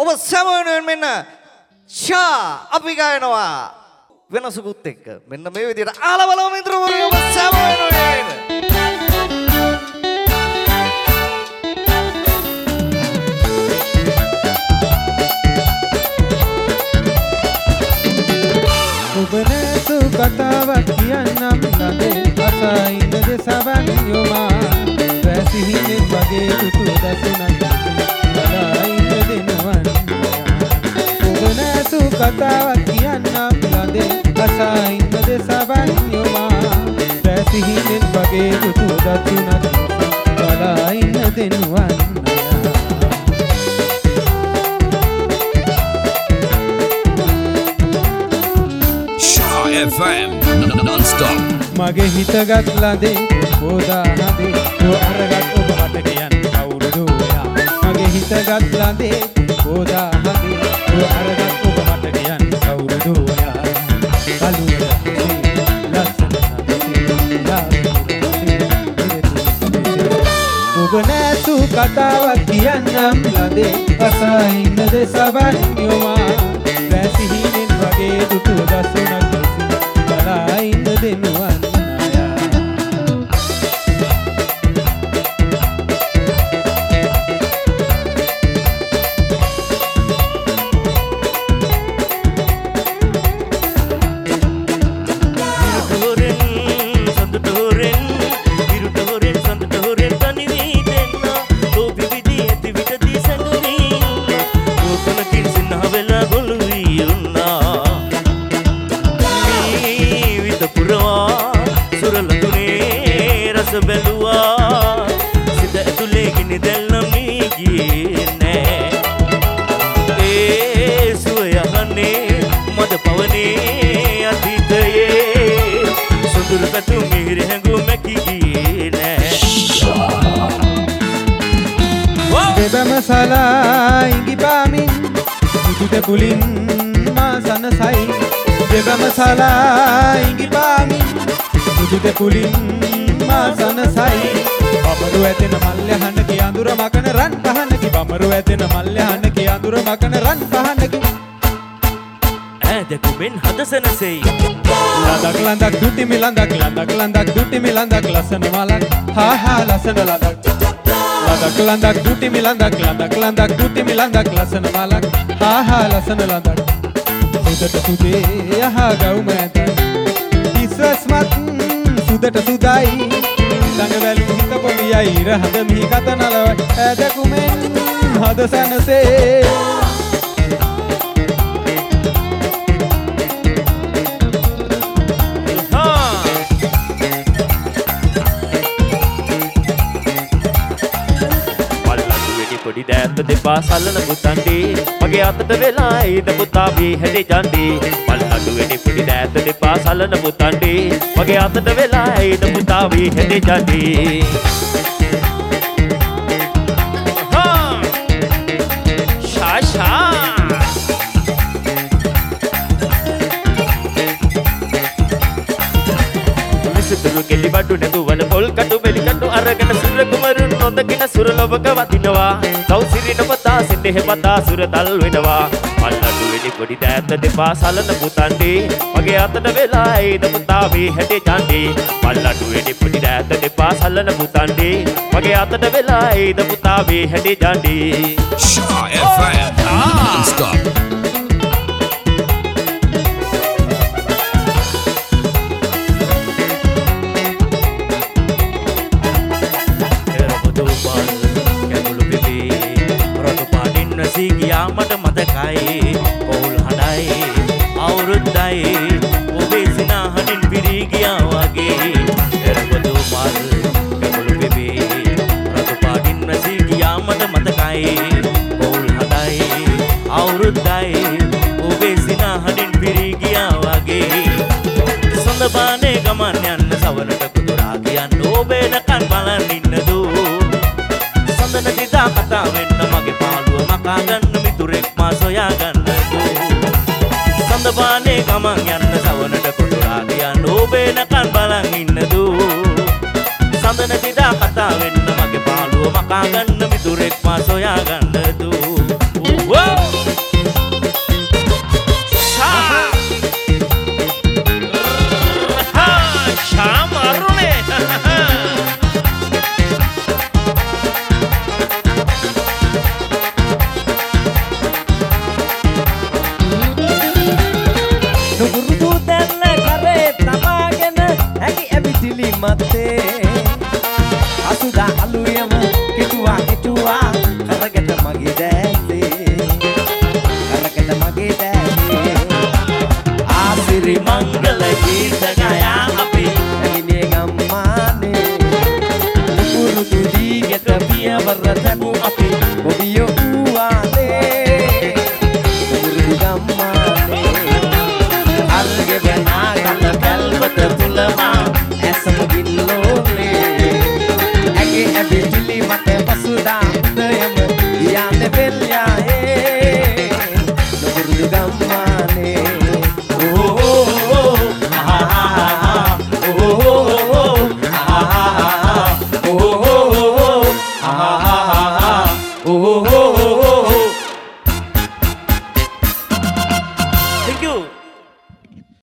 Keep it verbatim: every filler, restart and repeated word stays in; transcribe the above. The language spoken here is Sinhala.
ඔබ සමවෙනුවෙන් මෙන්න ෂා අපි ගයනවා වෙනසකුත් එක්ක මෙන්න මේ විදිහට ආලා බලමු මිත්‍රවරුනි ඔබ සමවෙනුවෙන් ඔබ නැසු කතාවක් කියන්නම් ලදේ අසයින්ද සවන් යොමා රැසිහිනෙන් වගේ තුතු දසුනක් බලයින්ද දෙනවන් ඔබ නැසු කතාවක් කියන්නම් ලදේ අසයින්ද සවන් යොමා රැසිහිනෙන් වගේ තුතු දසුනක් බලයින්ද දෙනවන් F M non-stop මගේ හිතගත් ලදේ හොදා හදේ ඔය අරගත් ඔබ මට කියන්න කවුරුද ඔයා මගේ හිතගත් ලදේ හොදා හදේ ඔය අරගත් ඔබ මට කියන්න කවුරුද ඔයා කලුර ලස්සන ඔබ නැසු කතාවක් කියන්නම් ලදේ අසහින්න දෙසවන් යොමා රැසිහිනෙන් වගේ දුටු දසුනක් බලයින්ද දෙනුවන් බැලුවා සිත ඇතුලේ ගිනි දැල්නම් නීගියේ නෑ ඒ සුවයහනේ මද පවනේ අතීතයේ සුදුරු පැතු මිහිර හැඟු මැකි ගියේ නෑ දෙබම සලා ඉඟි පාමින් මුදුද පුලින් මා සනසයි දෙබම සලා ඉඟි පාමින් මුදුද පුලින් සනසයි බමරු ඇතෙන මල්ල හන්න කි අඳුර මකන රන් පහනකි බමරු ඇතෙන මල්ල හන්න කි අඳුර මකන රන් පහනකි ඈදකුමෙන් හදසනසෙයි ලඳක් ලඳක් දුටි මිලඳක් ලඳක් ලඳක් දුටි මිලඳක් ලස්සන මලක් හා හා ලස්සන ලඳක් ලඳක් ලඳක් දුටි මිලඳක් ලඳක් ලඳක් දුටි මිලඳක් ලස්සන මලක් හා හා ලස්සන ලඳක් සුදට සුදේ යහා ගවුම ඇත ඉස්වස්මත් සුදට සුදයි ළඟ වැලු හිත පොඩියයි රහද මිහි කත නලව ඇදකුමෙන් හද සනසේ පොඩි දෑත්ත දෙපා සල්ලන පුතන්ඩේ මගේ අතට වෙලා ඒද පුතා වී හැටි ජන්ඩේ මල්ලඩු වෙඩි පොඩි දෑත්ත දෙපා සල්ලන පුතන්ඩේ මගේ අතට වෙලා ඒද පුතා වී හැටි ජන්ඩේ ශාෂා විසිතුරු කෙලි බඩු නැතුවන පොල් කටු බෙලි කටු අරගෙන සුර කුමරුන් නොදකින සුර ලොවක වදිනවා සෞසිරින පතා සින්දෙහෙ පතා සුර තල් වෙනවා මල්ලඩු වෙඩි පොඩි දෑත්ත දෙපා සලන පුතන්ඩේ මගේ අතට වෙලා ඒද පුතා වී හැටි ජන්ඩේ මල්ලඩු වෙඩි පොඩි දෑත්ත දෙපා සලන පුතන්ඩේ මගේ අතට වෙලා ඒද පුතා වී හැටි ජන්ඩේ Shaw F M non-stop ගියා මට මතකයි පොල් හඬයි අවුරුද්දයි ඔබේ සිනාහඬින් පිරී ගියා වගේ එරබදු මල් කැමුළු බෙබේ රතු පාටින් නැසී ගියා මට මතකයි පොල් හඬයි අවුරුද්දයි ඔබේ සිනාහඬින් පිරී ගියා වගේ සඳපානේ ගමන් යන්න සවනට කුතුරා කියන්න ඔබේ නකන් බලන් ඉන්නදු සඳන දිදා කතා වෙන්න මගේ පාළුව මකා ගන්න මිතුරෙක් මා සොයා ගන්නදු සඳපානේ ගමන් යන්න සවනට කුතුරා කියන්න ඔබේ නකන් බලන් ඉන්නදු සඳන දිදා කතා වෙන්න මගේ පාළුව මකා ගන්න මිතුරෙක් මා සොයා ගන්නදු Whoa! මත්තේ අසුදා අලුයම